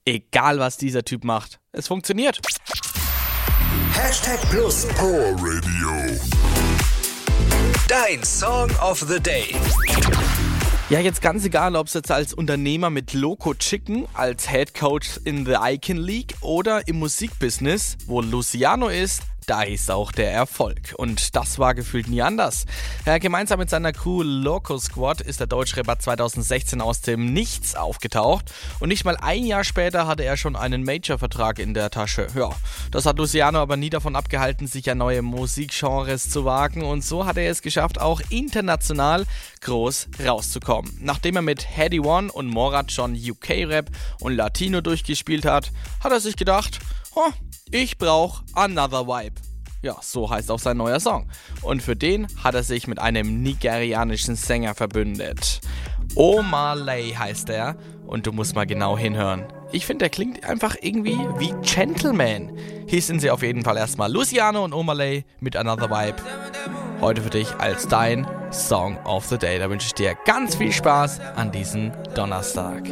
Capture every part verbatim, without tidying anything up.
Egal was dieser Typ macht, es funktioniert. Hashtag Plus Power Radio. Dein Song of the Day. Ja, jetzt ganz egal, ob es jetzt als Unternehmer mit Loco Chicken, als Head Coach in the Icon League oder im Musikbusiness, wo Luciano ist, da ist auch der Erfolg. Und das war gefühlt nie anders. Ja, gemeinsam mit seiner Crew Loco Squad ist der Deutschrapper zwanzig sechzehn aus dem Nichts aufgetaucht. Und nicht mal ein Jahr später hatte er schon einen Major-Vertrag in der Tasche. Ja, das hat Luciano aber nie davon abgehalten, sich an neue Musikgenres zu wagen. Und so hat er es geschafft, auch international groß rauszukommen. Nachdem er mit Heady One und Morat schon U K-Rap und Latino durchgespielt hat, hat er sich gedacht, oh, ich brauche Another Vibe. Ja, so heißt auch sein neuer Song. Und für den hat er sich mit einem nigerianischen Sänger verbündet. Omalay heißt er. Und du musst mal genau hinhören. Ich finde, der klingt einfach irgendwie wie Gentleman. Hier sind sie auf jeden Fall erstmal Luciano und Omalay mit Another Vibe. Heute für dich als dein Song of the Day. Da wünsche ich dir ganz viel Spaß an diesem Donnerstag.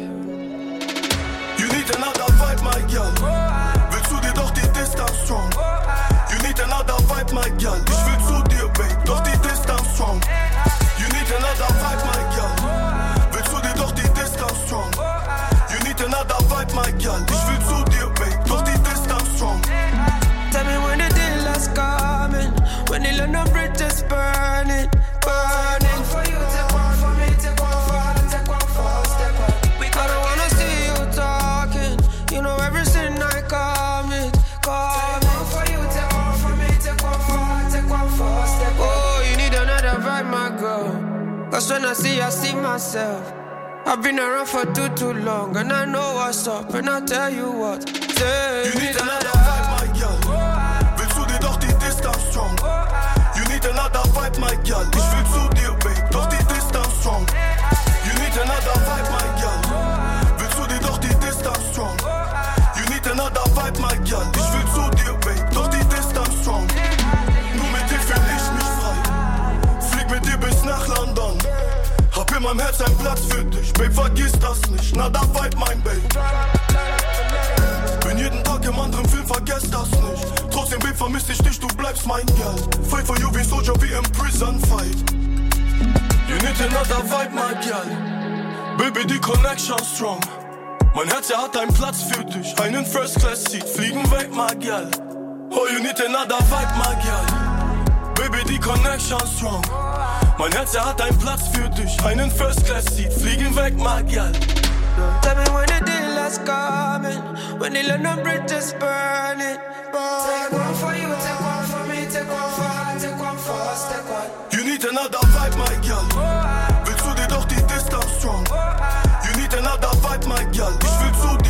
You need another vibe, my girl. Willst du dir doch die Distanz strong? You need another vibe, my girl. Ich will zu dir, babe, doch die Distanz strong. You need another vibe, my girl. Willst du dir doch die Distanz strong? You need another vibe, my girl. Ich will zu dir, babe, doch die Distanz strong. Tell me when the dealer's coming, when the London Bridge is burning, burning. For you, take one for me, take one for, take one for, step one. I don't wanna see you talking, you know everything I commit, commit. For you, take one for me, take one for, take one for, step one. Oh, you need another vibe, my girl. Cause when I see you, I see myself. I've been around for too, too long, and I know what's up, and I tell you what. Say, you need another vibe, my girl. Willst du dir doch die Distanz strong? You need another vibe, my girl. Ich will zu dir, babe, doch die Distanz strong. You need another vibe, my girl. Willst du dir doch die Distanz strong? You need another vibe, my girl. Ich will zu dir, babe, doch die Distanz strong. Nur mit dir fühl ich mich frei. Flieg mit dir bis nach London. Hab in meinem Herz einen Platz für dich, babe, vergiss das nicht. Na, da vibe, mein Babe. Bin jeden Tag im anderen Film, vergesst das nicht. Trotzdem, babe, vermiss ich dich, du bleibst mein Girl. Fight for you wie Soldier, wie im Prison Fight. You need another vibe, my girl. Baby, die Connection strong. Mein Herz, er hat einen Platz für dich. Einen First Class Seat, fliegen weg, my girl. Oh, you need another vibe, my girl. Baby, die Connection strong. Mein Herz, er hat einen Platz für dich. Einen First Class Seat, fliegen weg, my girl. Tell me when the dealer's coming, when the London Bridge is burning, burning. Take one for you, take one for me, take one for, take one for, take one. You need another vibe, my girl. Willst du dir doch die Distanz strong? You need another vibe, my girl. Ich will zu